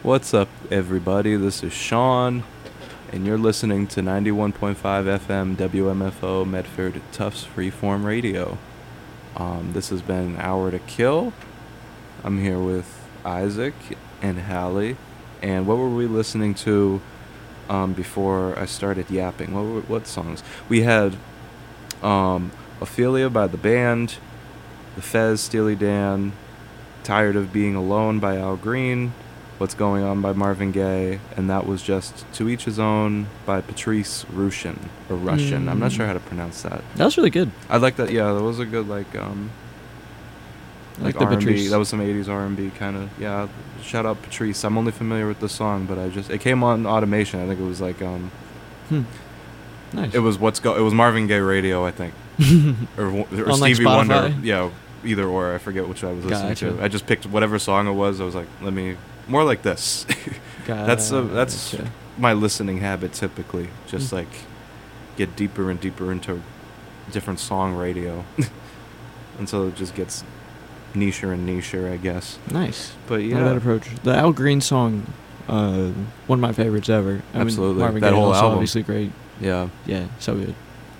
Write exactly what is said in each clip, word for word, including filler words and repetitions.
What's up, everybody? This is Sean, and you're listening to ninety-one point five F M W M F O Medford Tufts Freeform Radio. Um, this has been an hour to kill. I'm here with Isaac and Hallie. And what were we listening to um, before I started yapping? What were, what songs? We had um, Ophelia by The Band, The Fez, Steely Dan, Tired of Being Alone by Al Green, What's Going On by Marvin Gaye, and that was just To Each His Own by Patrice Rushen, or Russian. Mm. I'm not sure how to pronounce that. That was really good. I like that. Yeah, that was a good, like, um, like, like R and B. Patrice. That was some eighties R and B kind of, yeah. Shout out Patrice. I'm only familiar with the song, but I just, it came on automation. I think it was like, um, hmm. Nice. It was what's go. It was Marvin Gaye radio, I think, or, or on, Stevie like, Wonder. Yeah, either or. I forget which I was listening gotcha. to. I just picked whatever song it was. I was like, let me more like this. gotcha. That's a, that's my listening habit typically. Just mm. like get deeper and deeper into different song radio, until it just gets nicher and nicher, I guess. Nice. But yeah, not a bad approach. The Al Green song, uh, one of my favorites ever. I Absolutely, mean, Marvin that Gaye whole also album, obviously great. Yeah, yeah, so good.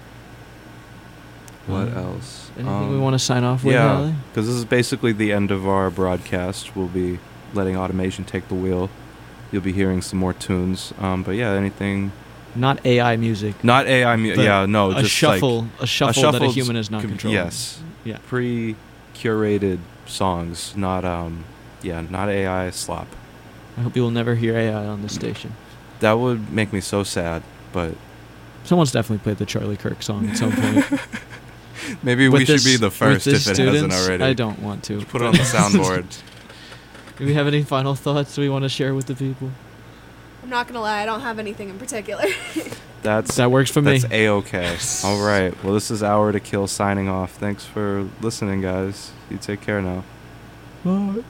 What um, else? Anything um, we want to sign off with? Yeah, because this is basically the end of our broadcast. We'll be letting automation take the wheel. You'll be hearing some more tunes. Um, but yeah, anything. Not A I music. Not A I music. Yeah, no, a just shuffle, like a shuffle, a that a human is not com- controlling. Yes. Yeah. Pre-curated songs, not um, yeah, not A I slop. I hope you will never hear A I on this station. That would make me so sad, but someone's definitely played the Charlie Kirk song at some point. Maybe with we this, should be the first if it students, hasn't already. I don't want to. Just put it on the soundboard. Do we have any final thoughts we want to share with the people? I'm not going to lie, I don't have anything in particular. That's That works for me. That's A-okay. All right. Well, this is Hour to Kill signing off. Thanks for listening, guys. You take care now. Bye.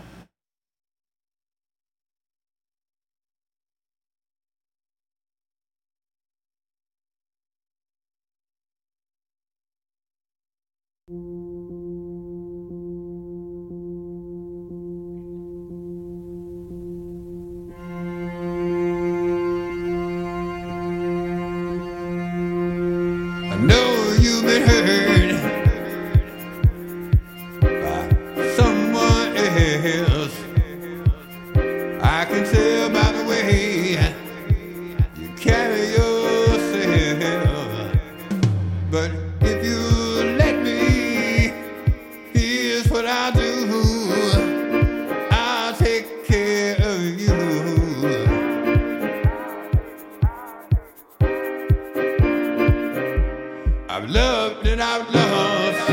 I know you've been hurt by someone else. I can tell by the way you carry yourself. But if you let me, here's what I'll do. I'll take care of you. I've loved and I've lost.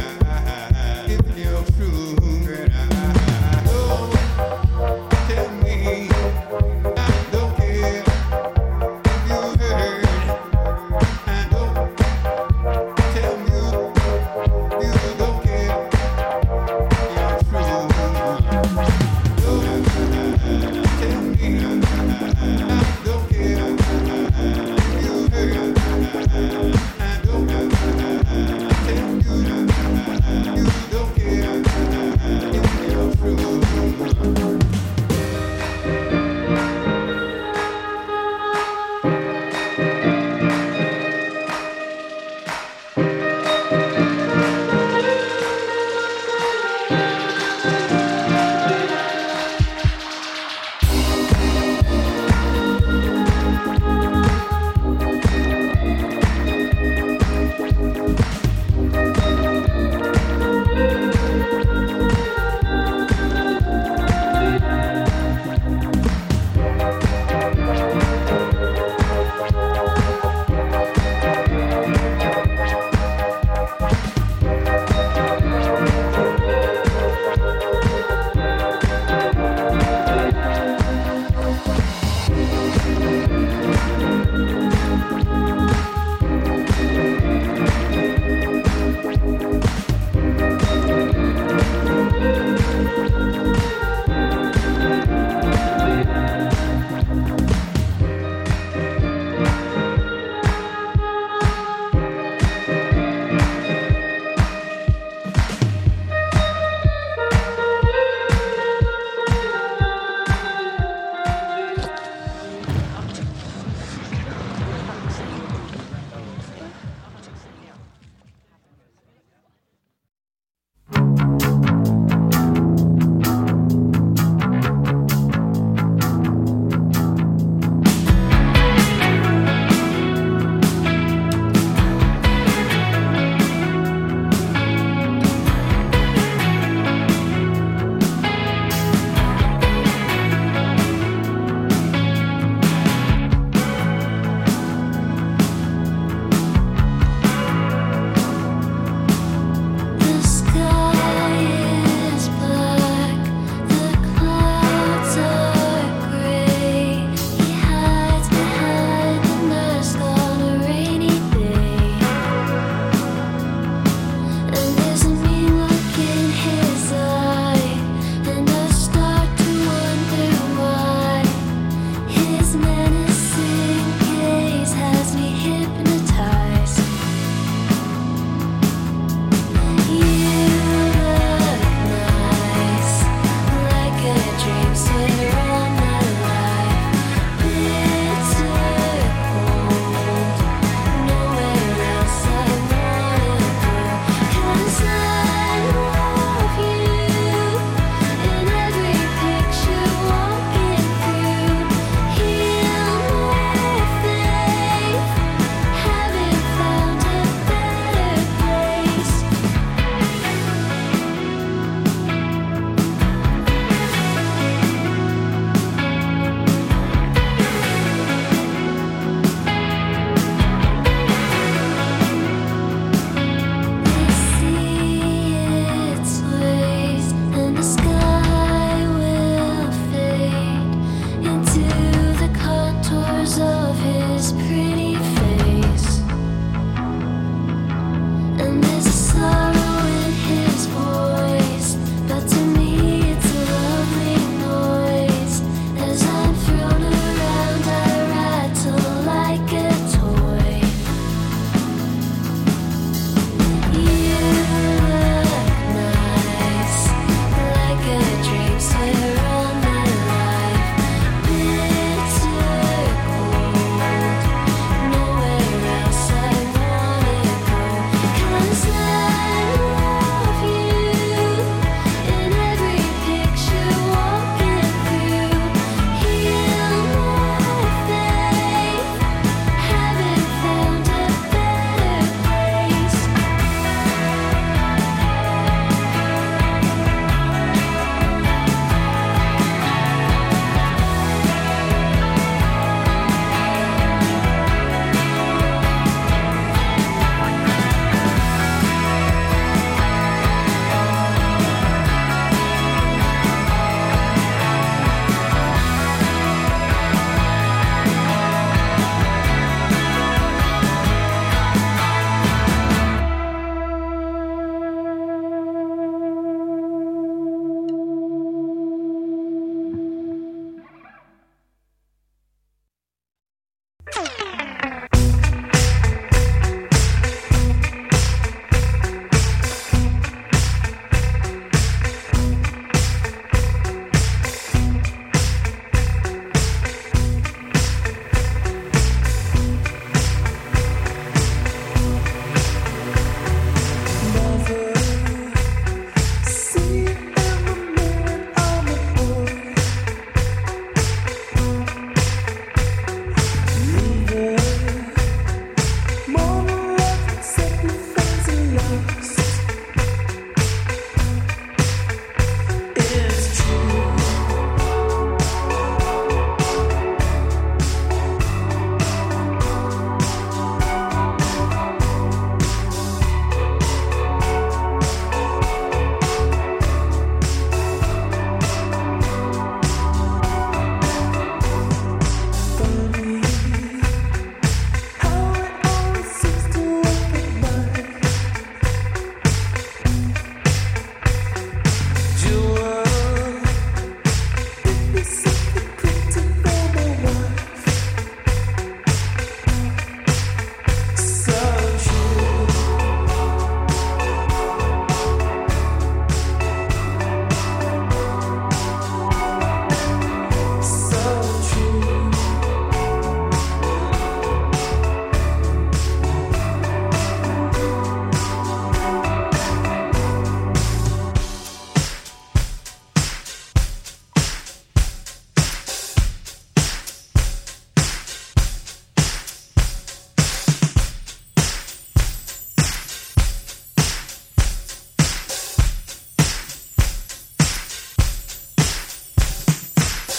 Tell me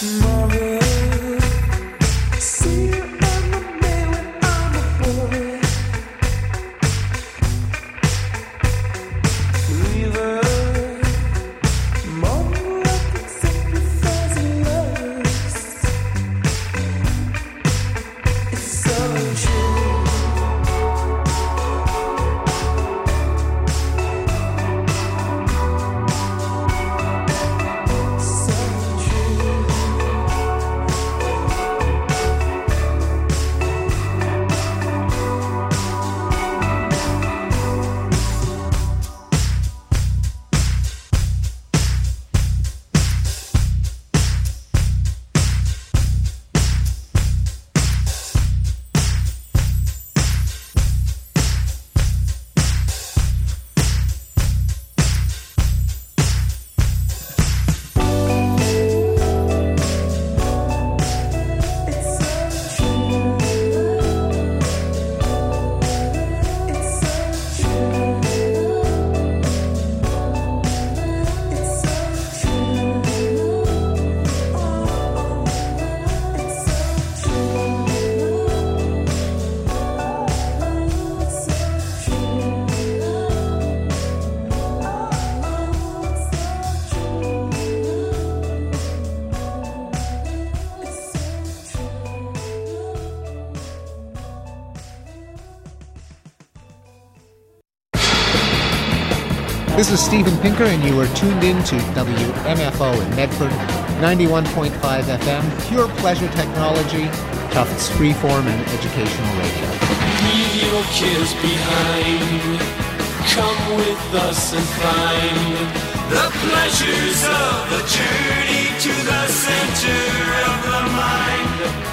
This is Steven Pinker, and you are tuned in to W M F O in Medford, ninety-one point five F M, pure pleasure technology, Tufts freeform and educational radio. Leave your kids behind. Come with us and find the pleasures of the journey to the center of the mind.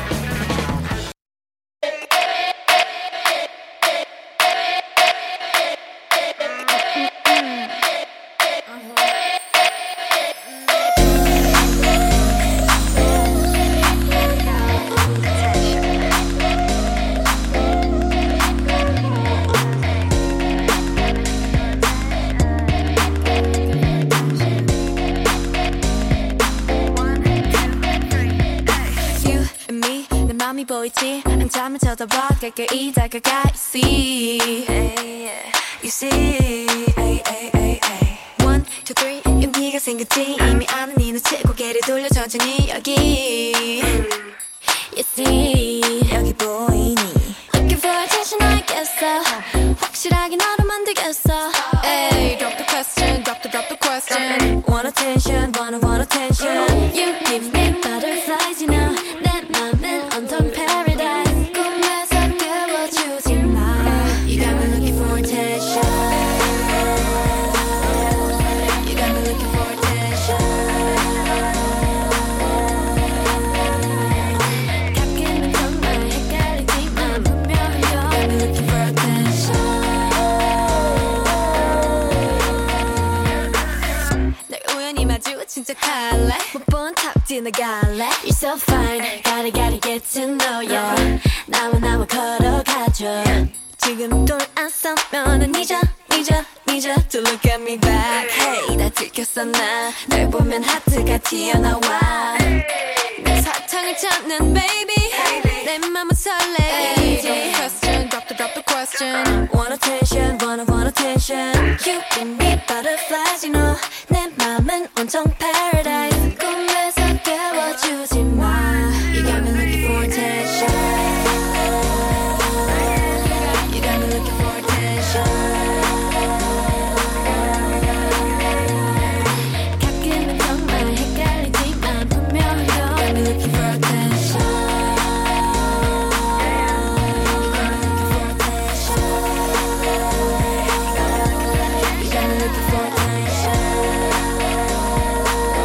보이지 한참을 쳐다봐 가까이 다가가 You see You see One, two, three 용기가 생겼지 이미 아는 네 눈치 고개를 돌려 천천히 여기 You see 여기 보이니 Looking for attention 알겠어 확실하게 너로 만들겠어 Hey, drop the question, drop the, drop the question Want attention, wanna want attention You give me butterflies, you know 내 맘은 온통 paradise 꿈에서 깨워주지 마 You got me looking for attention You got me looking for attention 가끔은 정말 헷갈리지만 분명히 You got me looking for attention 날 우연히 마주친 척할래 못 본 탑 지나갈래 You're so fine Gotta gotta get to know ya 나와 나와 걸어가줘 지금 돌아서면은 잊어 잊어 잊어 To look at me back Hey 나 들켰어 나 널 보면 하트가 튀어나와 내 사탕을 찾는 baby 내 맘은 설레 Drop the question drop the drop the question Want attention wanna want attention You give me butterflies you know 내 맘은 온통 paradise 꿈에서 깨워주지 마 You got me looking for attention You got me looking for attention 가끔은 정말 헷갈리지만 분명히 You got me looking for attention You got me looking for attention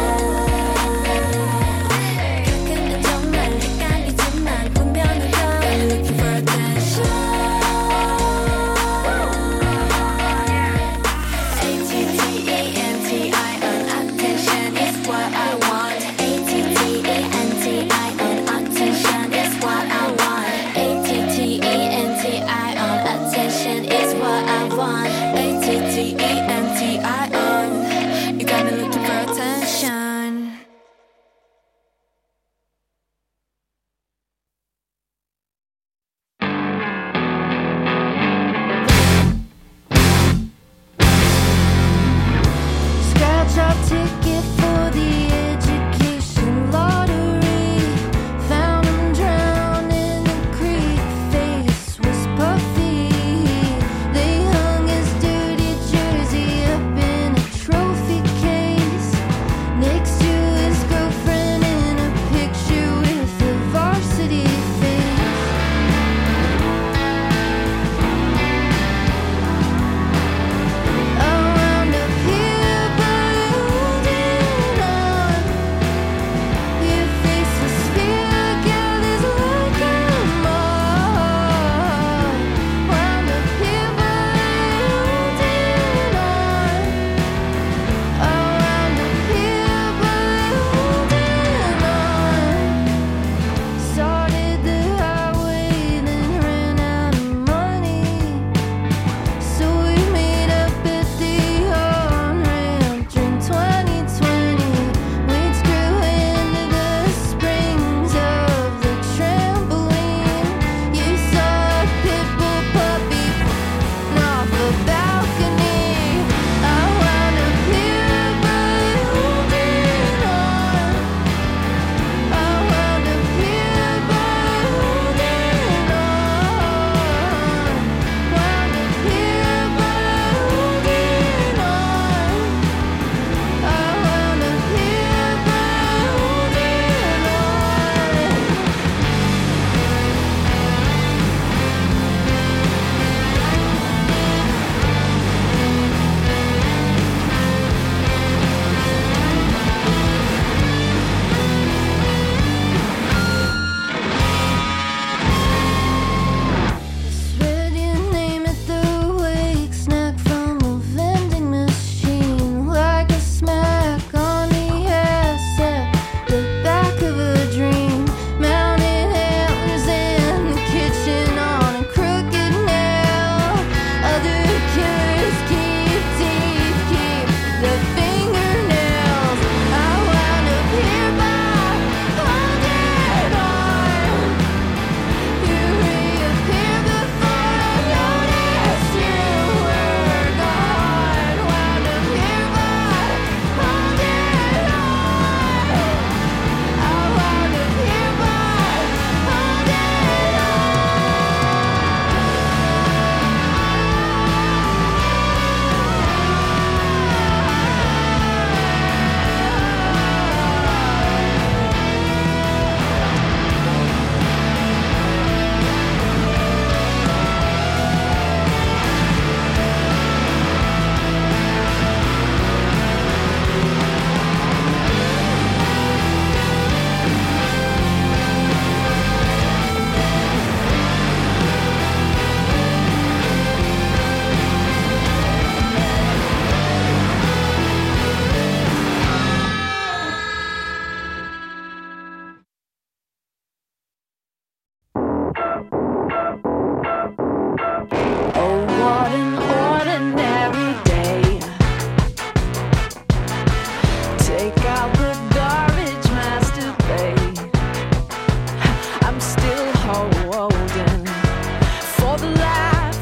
Take out the garbage, masturbate. I'm still holding for the laugh.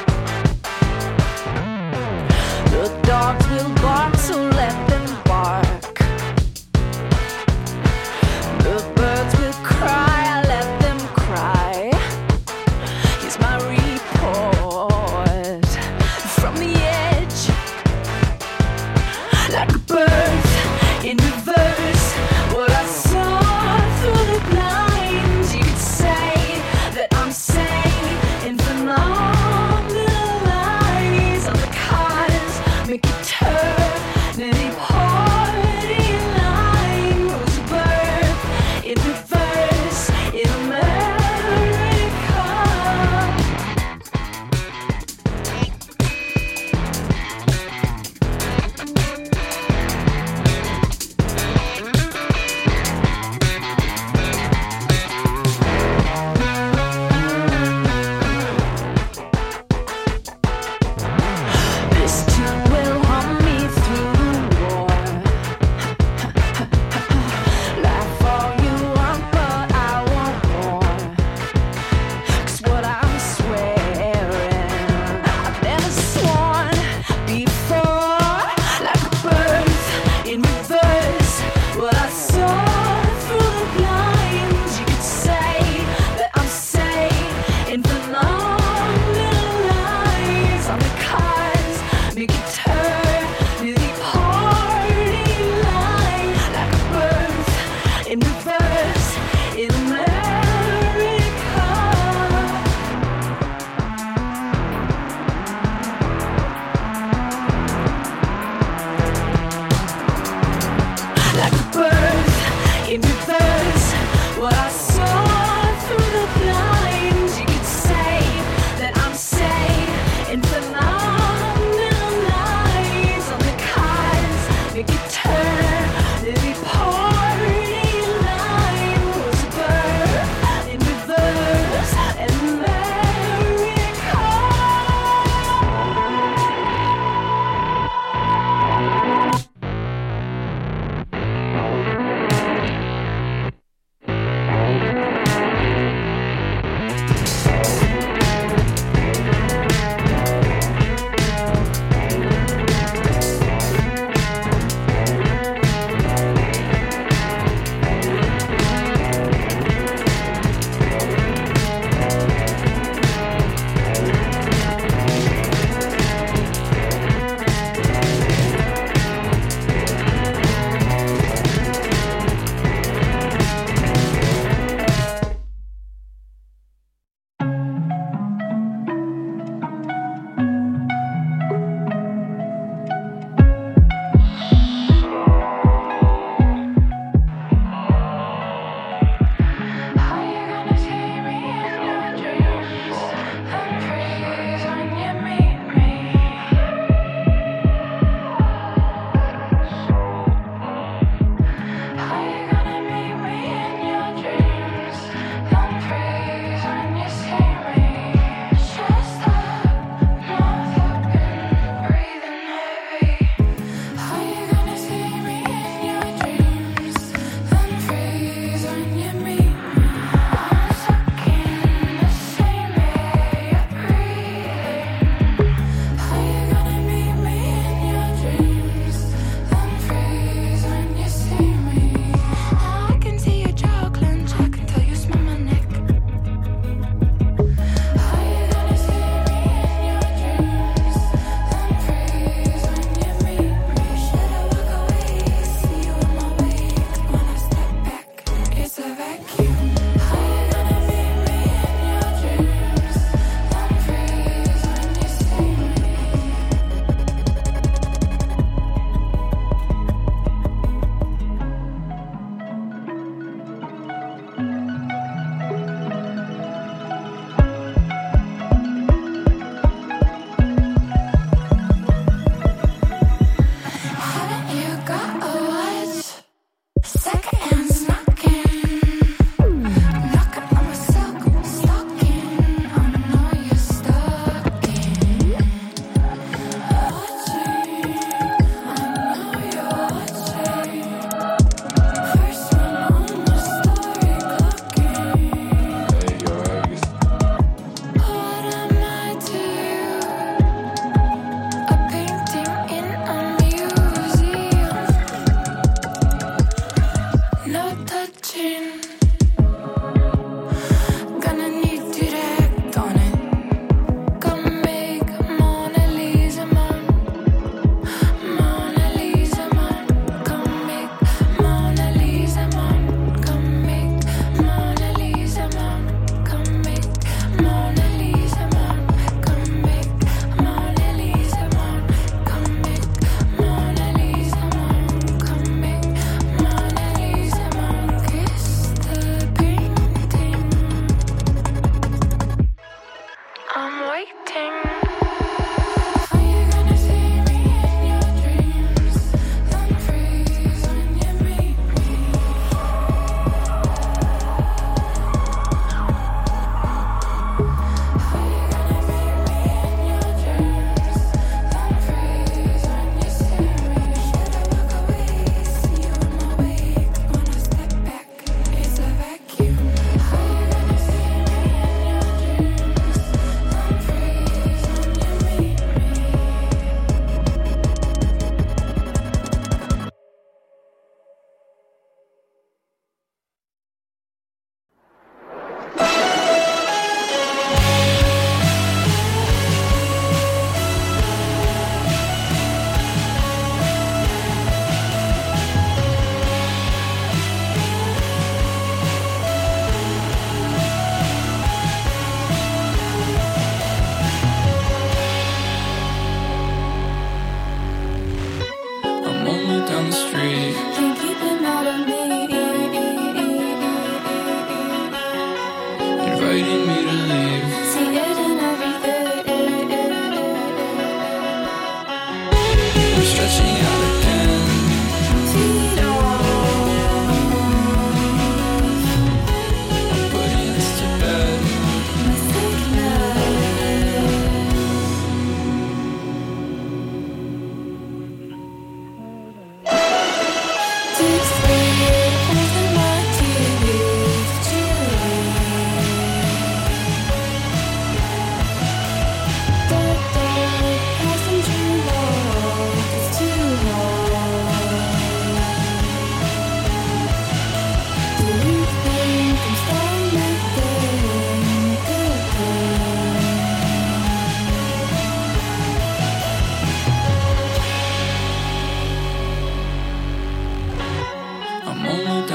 The dogs will bark, so let them bark. The birds will cry, I let them cry. Here's my report from the edge. Like a bird in reverse, what I saw through the blinds. You could say that I'm sane in phenomenal eyes. On the cars, make it turn, any party line. Goes a bird in reverse in America. This tune will hum me through the war. Laugh all you want, but I want more. 'Cause what I'm swearing, I've never sworn before. Like a bird in reverse, what I saw through the blinds. You could say that I'm safe in phenomenal eyes. On the cars, make it turn to the party line. Like a bird in reverse in America. Like a bird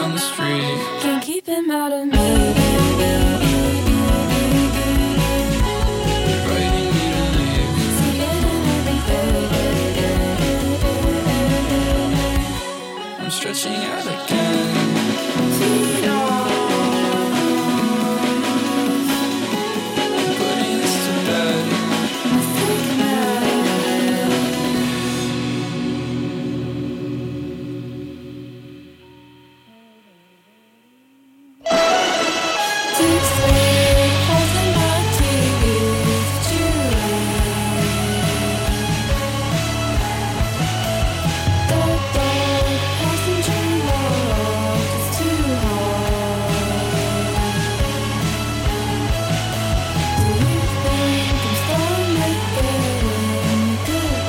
down the street. Can't keep him out of me. Inviting me to leave. I'm stretching out again. I'm putting this to bed. Deep sleep, holding my teeth, the dark passenger walk is too hard. Do you think I'm still making good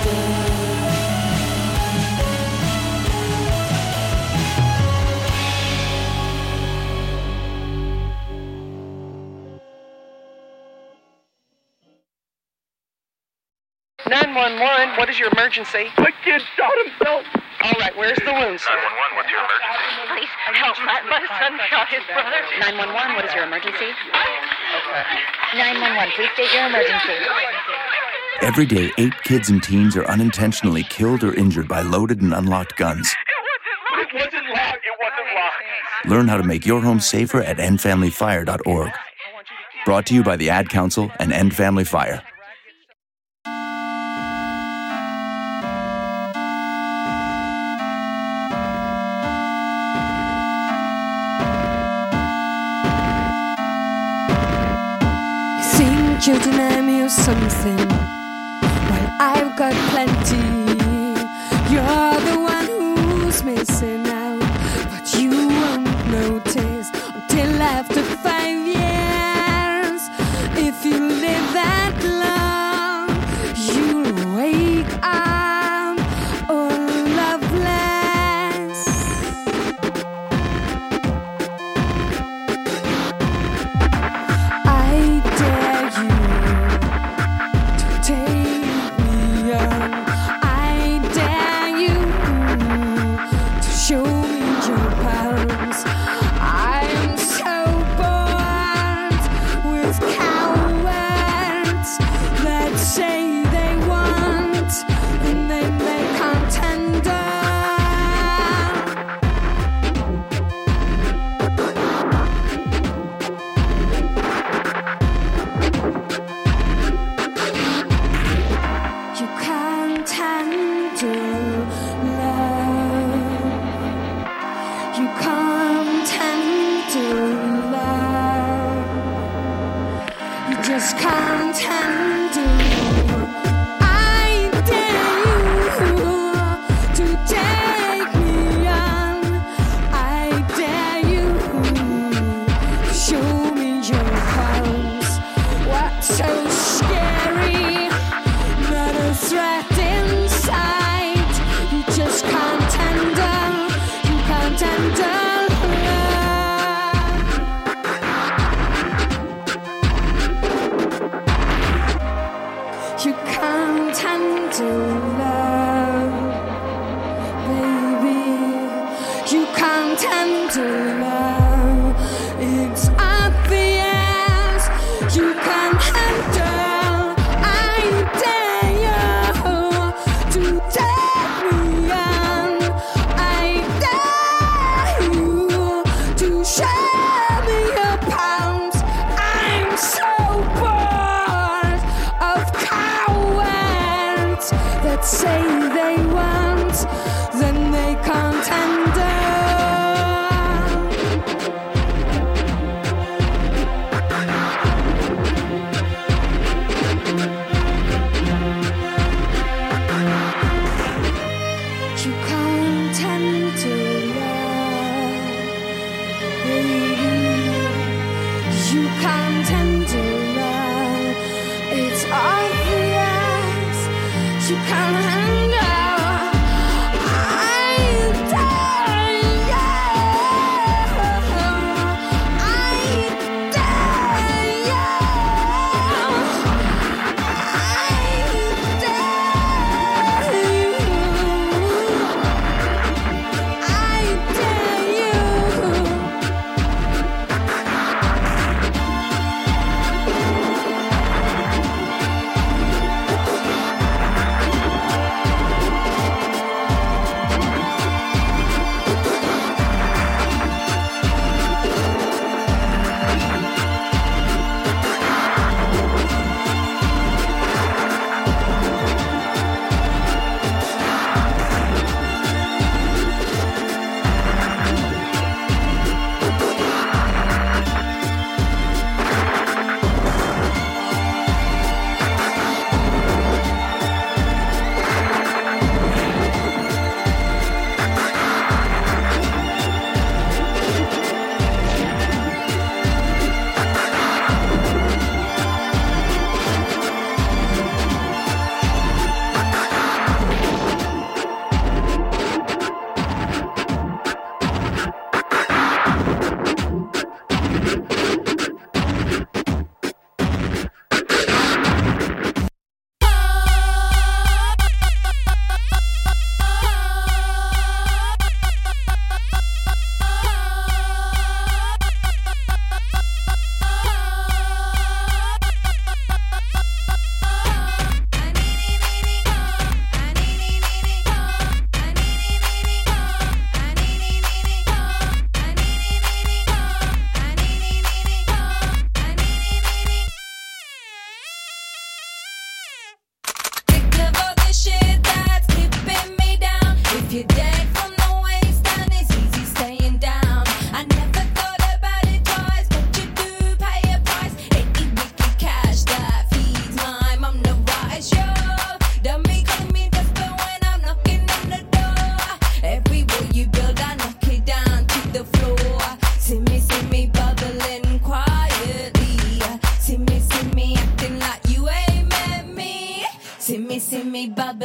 nine one one, what is your emergency? My kid shot himself. All right, where's the wound, sir? nine one one, what's your emergency? Please help. My, my son shot his brother. nine one one, what is your emergency? nine one one, please state your emergency. Every day, eight kids and teens are unintentionally killed or injured by loaded and unlocked guns. It wasn't locked. It wasn't locked. Learn how to make your home safer at end family fire dot org. Brought to you by the Ad Council and End Family Fire. Think you deny me of something? Well, I've got plenty. You're the one who's missing out, but you won't notice until after five years. If you live that long, you'll wake up all loveless. I dare you to take me on. I dare you to show me your palms. I'm so bored with cowards that say they want and then they can't tender. You can't handle love. You can't handle love. You just can't handle. I dare you to take me on. I dare you to show me your palms. What's so scary? Not a threat in sight. You just can't handle. You can't handle love. You can't handle love, baby. You can't handle love. It's obvious. You can't handle. I dare you to take me on. I dare you to show me your palms. I'm so bored of cowards that say they want, then they can't handle. You can't handle love, baby. You can't handle love. It's obvious. You can't handle. I dare you. I dare you. I dare you. I dare you.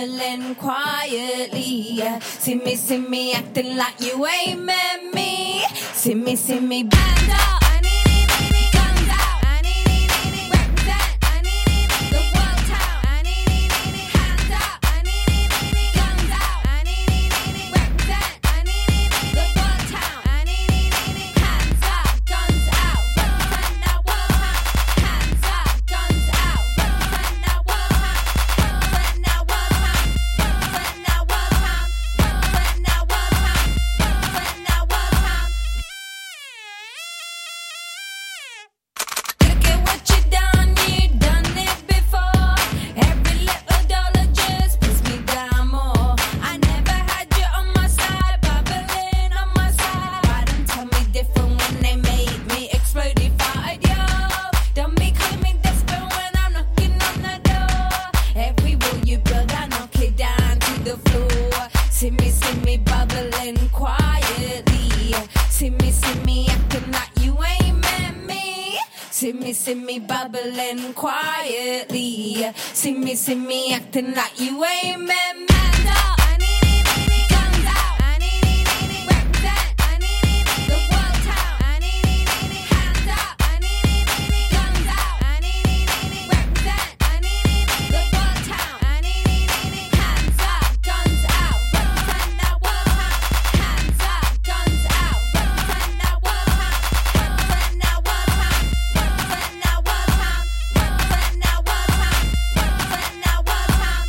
bubbling quietly. See me, see me acting like you ain't met me. See me, see me band up. Guns out. Represent. The world town. Hands up. Guns out. Represent. The world town. Hands up. Guns out. Represent that world town. Hands up. Guns out. Represent that world town. Represent that world town. Represent that world town. Represent that world town. Represent that world town. Look at what you done, you done it before. Every little dollar just puts me down more. I never had you on my side, bubbling on my side. Why don't tell me different when they made me explode if I yo? Don't be calling me desperate when I'm knocking on the door. Every wall you build, I knock it down to the floor. See me, see me bubbling quietly. See me, see me acting like you ain't met me. See me, see me bubbling quietly. See me, see me acting like you ain't met me. Hands up. Guns out. Represent. The world town. Hands up. Guns out. Represent. The world town. Hands up. Guns out. Represent that world town. Hands up. Guns out. Represent that world town. Represent that world town. Represent that world town. Represent that world town. Represent that world town.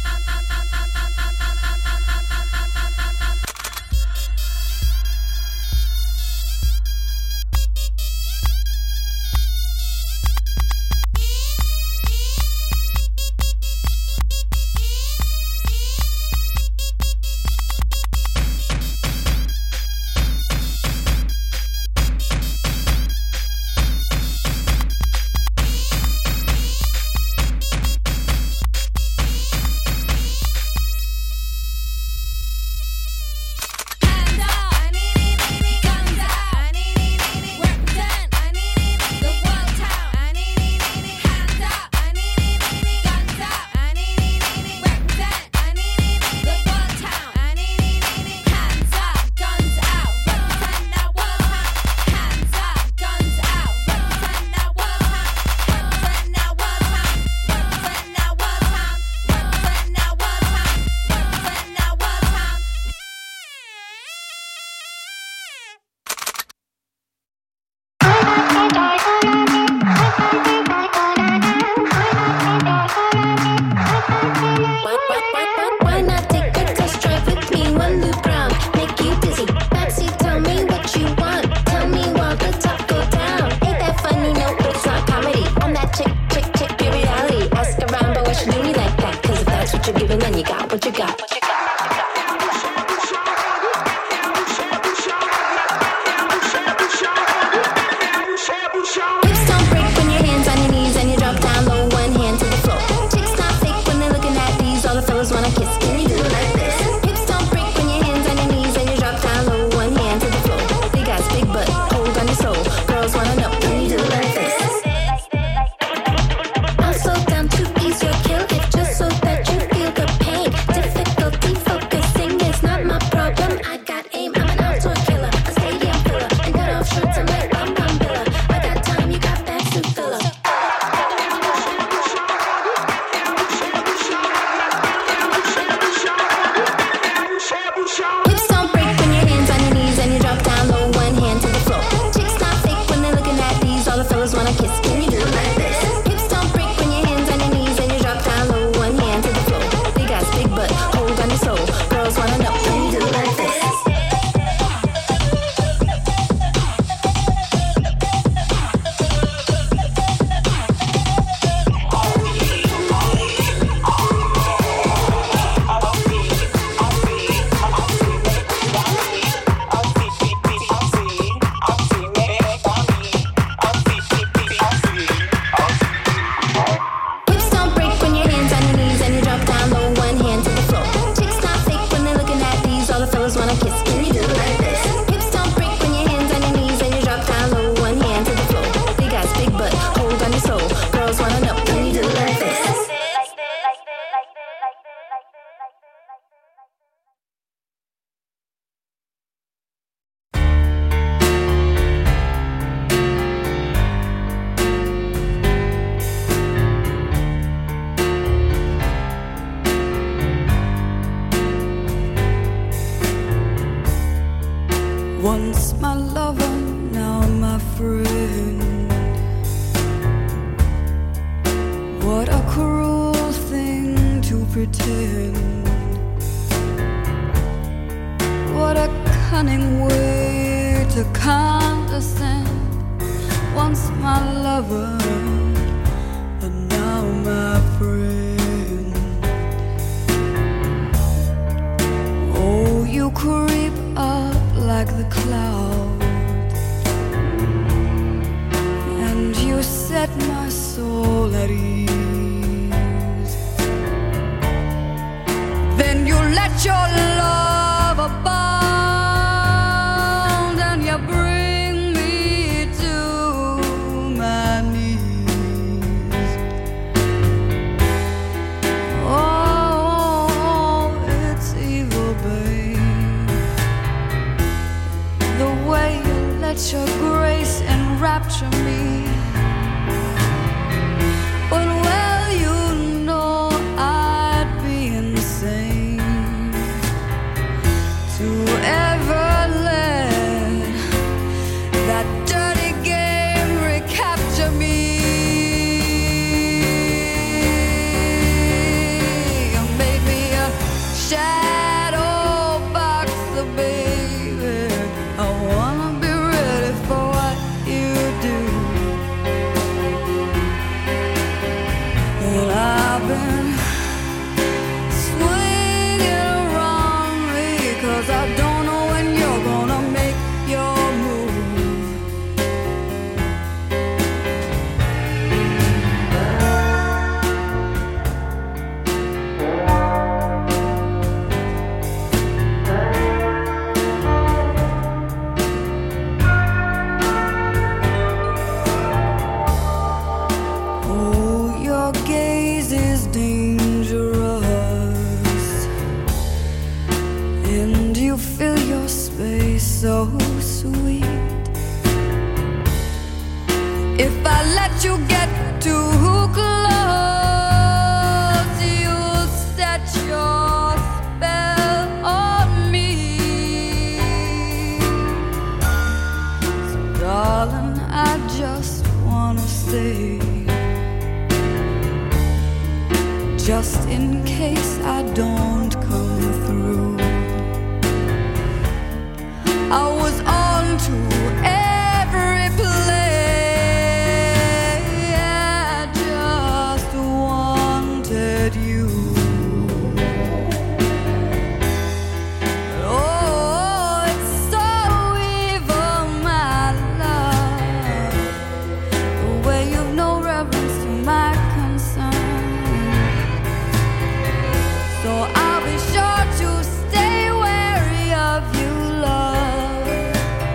Hands up. Guns out. Represent. The world town. Hands up. Guns out. Represent. The world town. Hands up. Guns out. Represent that world town. Hands up. Guns out. Represent that world town. Represent that world town. Represent that world town. Represent that world town. Represent that world town. Why not take a test drive with me? One loop round, make you dizzy. Backseat, tell me what you want. Tell me while the top go down. Ain't that funny? No, it's not comedy. I'm that chick, chick, chick, your reality. Ask around, but why should do me like that? Cause if that's what you're giving, then you got what you got. What you got. my lover, now my friend. What a cruel thing to pretend. What a cunning way to condescend. Once my lover, and now my friend. Oh, you creep up like the clouds, and you set my soul at ease. Then you let your love abound, and you bring me to my knees. Oh, it's evil, babe, the way you let your grace enrapture me. But well, you know I'd be insane to ever let that dirty game recapture me. You made me a shadow boxer, baby. I wanna be ready for what you do. And I've been swinging around me, 'cause I don't know when you're gonna make your move. Oh, your gaze is dangerous, and you fill your space so sweet. If I let you get too close, you'll set your spell on me. So darling, I just wanna stay, just in case I don't come through. I was on to every play, I just wanted you. Oh, it's so evil, my love, the way you've no reverence to my concern. So I'll be sure to stay wary of you, love.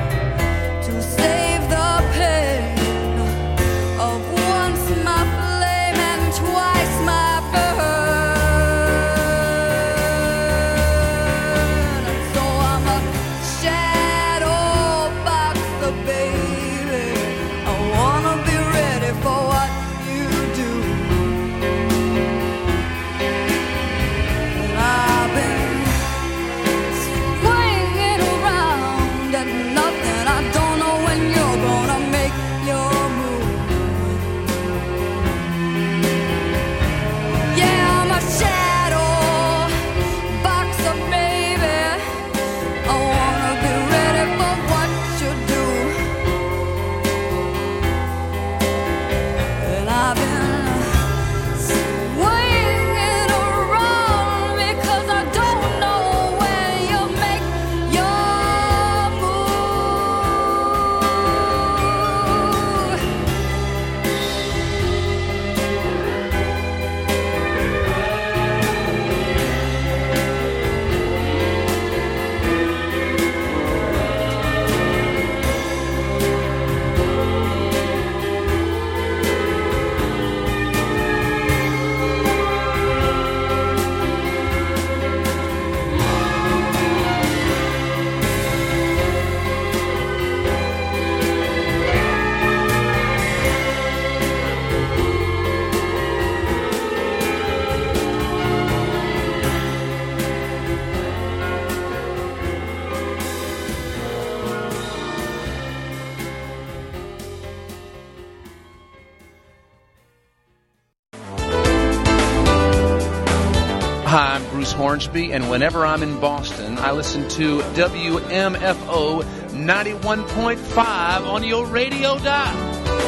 Bruce Hornsby, and whenever I'm in Boston, I listen to W M F O ninety-one point five on your radio dial.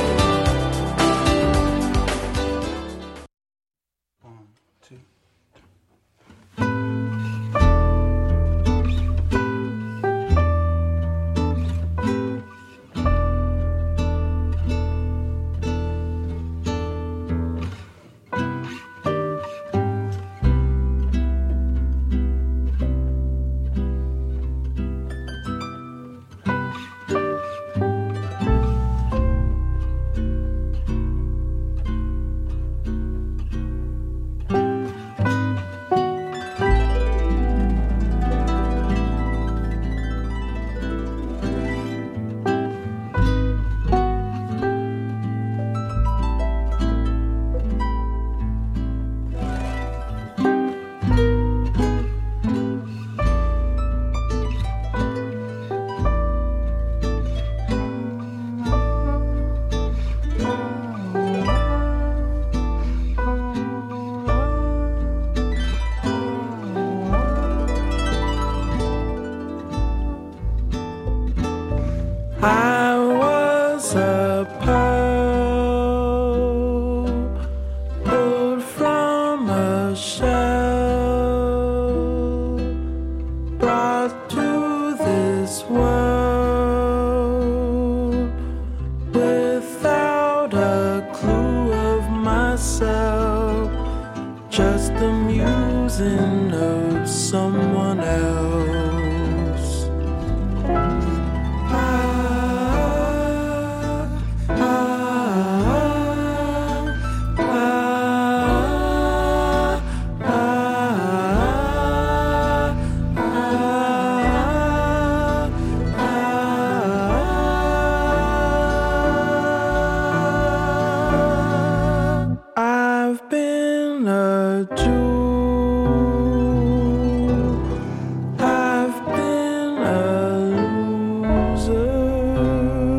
I was a pearl pulled from a shell, brought to this world without a clue of myself, just the musing of someone else. I've been a Jew, I've been a loser.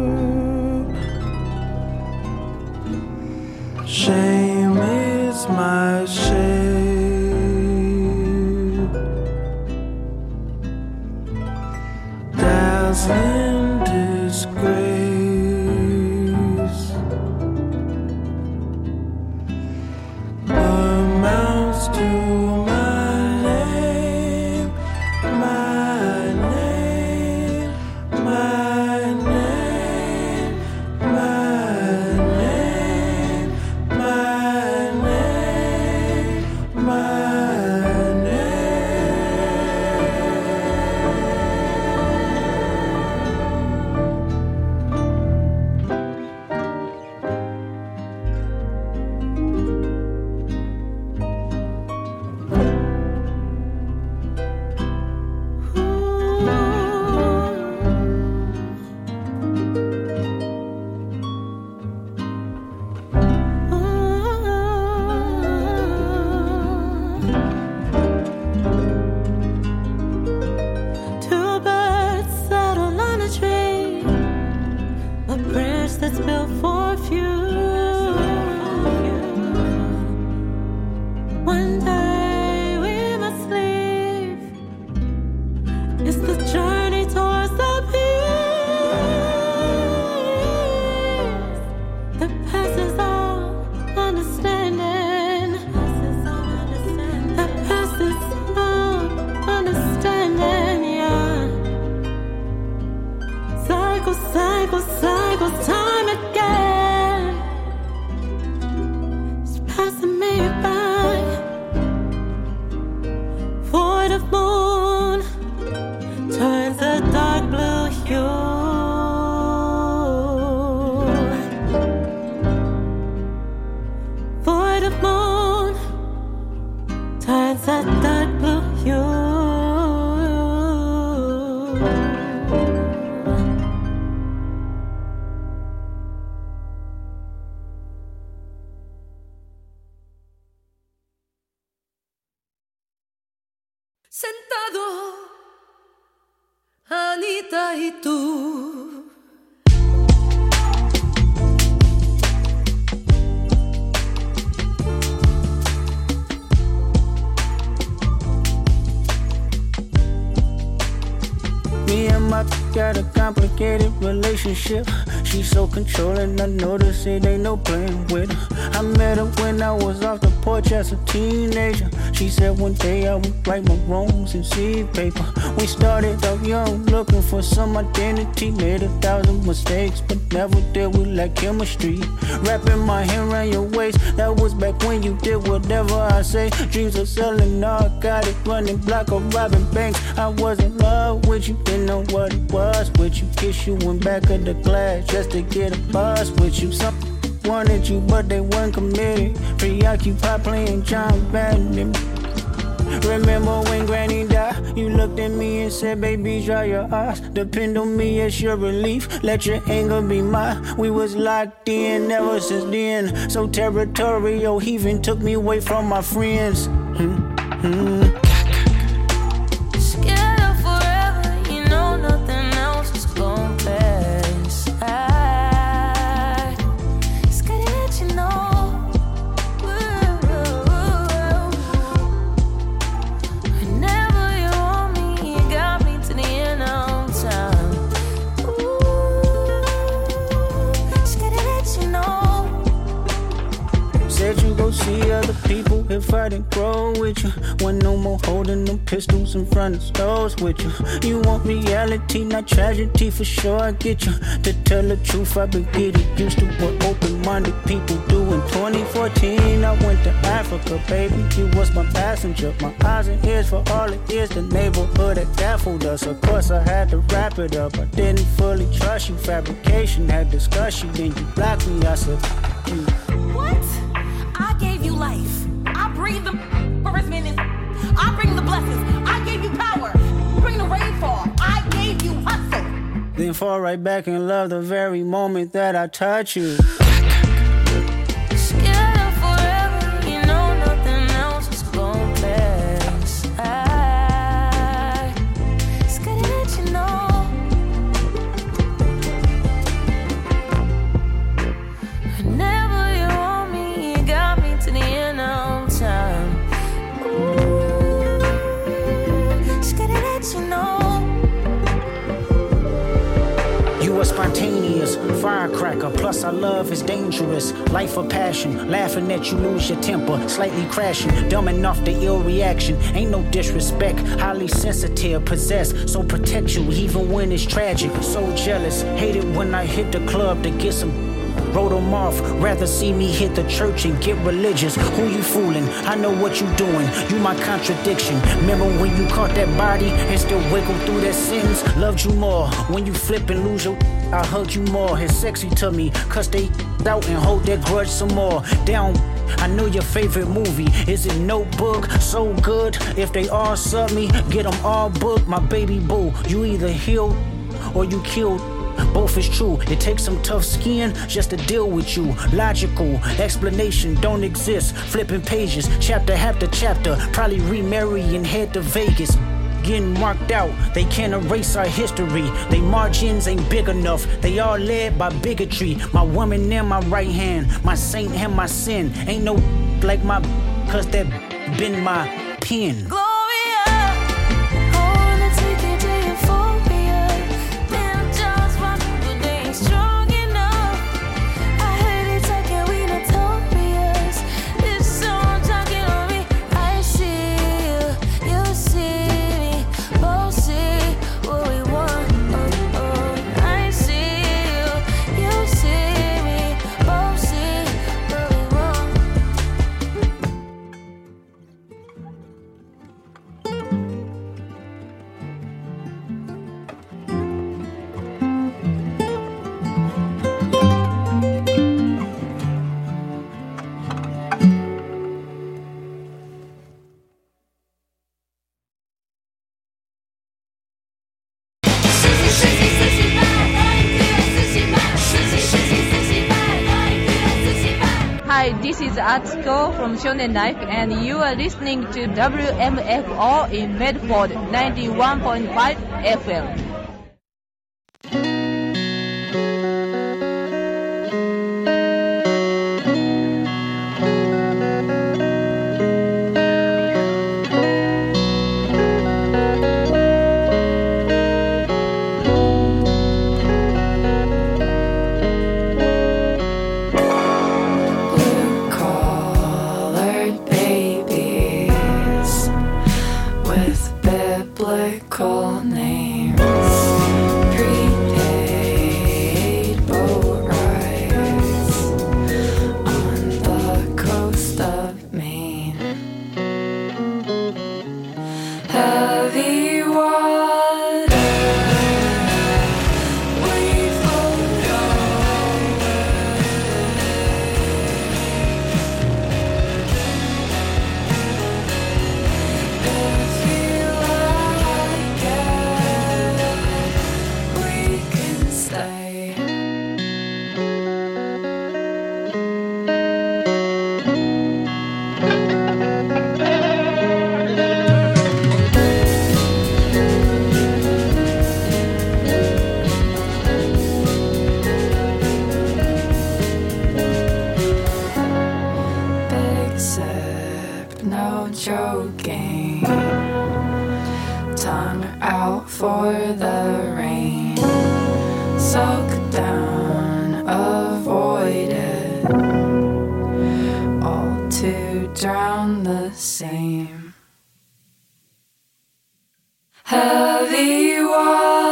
Shame is my shame, dazzling disgrace. Amounts to my name, my name, my name, my name, my name, my Two birds settle on a tree, a bridge that's built for a few. One day we must leave. It's the journey towards the peace that passes all understanding. That passes all understanding, yeah. Cycle, cycle, cycle, time again. It's passing me by. Void of moon turns a dark blue hue. Void of moon turns a dark blue hue. got a complicated relationship. She's so controlling, I notice it ain't no playing with her. I met her when I was off the porch as a teenager. She said one day I would right my wrongs in seed paper. We started out young, looking for some identity. Made a thousand mistakes, but never did we lack chemistry. Wrapping my hand around your waist, that was back when you did whatever I say. Dreams of selling narcotics, running block or robbing banks. I was in love with you, didn't know what it was with you. Kiss you in back of the glass just to get a buzz with you. Some wanted you, but they weren't committed. Preoccupied playing John Madden. Remember when Granny died? You looked at me and said, baby, dry your eyes. Depend on me as your relief. Let your anger be mine. We was locked in ever since then. So territorial, he even took me away from my friends. Mm-hmm. Scared of forever, you know nothing else is gonna pass. I scared to let you know. Whenever you want me, you got me to the end of time. Ooh, scared to let you know. Said you go see other people if I didn't grow with you. One no more holding them pistols in front of stores with you. You want reality, not tragedy, for sure I get you. To tell the truth, I've been getting used to what open-minded people do. In twenty fourteen, I went to Africa, baby. You was my passenger, my eyes and ears for all it is. The neighborhood that baffled us. Of course, I had to wrap it up. I didn't fully trust you. Fabrication had discussion, then you blocked me. I said, you. What? I gave you life. I breathe the first minutes. I bring the blessings. I gave you power. Bring the rainfall. I gave you hustle. Then fall right back in love the very moment that I touch you. Scared of forever, you know nothing else is gonna pass. I scared to let you know. Whenever you want me, you got me to the end of time. Ooh, scared to let you know. You are spontaneous, firecracker, plus our love is dangerous. Life of passion, laughing at you lose your temper, slightly crashing, dumbing off the ill reaction. Ain't no disrespect, highly sensitive, possessed, so protect you even when it's tragic. So jealous, hate it when I hit the club to get some. Wrote them off, rather see me hit the church and get religious. Who you fooling? I know what you doing. You my contradiction. Remember when you caught that body and still wiggle through that sentence? Loved you more. When you flip and lose your, I hugged you more. It's sexy to me, cause they out and hold that grudge some more. Down, I know your favorite movie. Is it Notebook? So good. If they all sub me, get them all booked. My baby boo, you either healed or you killed. Both is true. It takes some tough skin just to deal with you. Logical explanation don't exist. Flipping pages, chapter after chapter. Probably remarry and head to Vegas. Getting marked out, they can't erase our history. They margins ain't big enough. They all led by bigotry. My woman in my right hand, my saint and my sin. Ain't no like my, cause that been my pen. Hi, this is Atsuko from Shonen Life, and you are listening to W M F O in Medford, ninety-one point five F M. out for the rain. Suck down, avoid it, all to drown the same. Heavy water